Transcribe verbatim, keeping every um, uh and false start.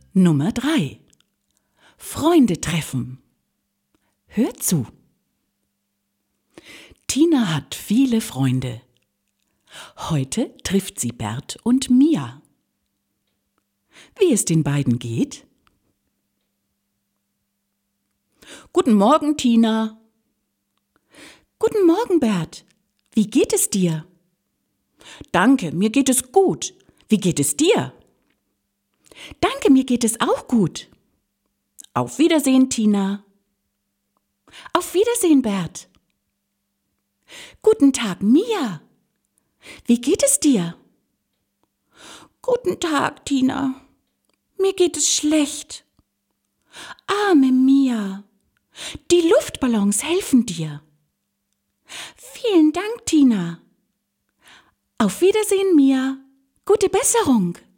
Nummer drei. Freunde treffen. Hör zu. Tina hat viele Freunde. Heute trifft sie Bert und Mia. Wie es den beiden geht? Guten Morgen, Tina. Guten Morgen, Bert. Wie geht es dir? Danke, mir geht es gut. Wie geht es dir? Danke, mir geht es auch gut. Auf Wiedersehen, Tina. Auf Wiedersehen, Bert. Guten Tag, Mia. Wie geht es dir? Guten Tag, Tina. Mir geht es schlecht. Arme Mia. Die Luftballons helfen dir. Vielen Dank, Tina. Auf Wiedersehen, Mia. Gute Besserung.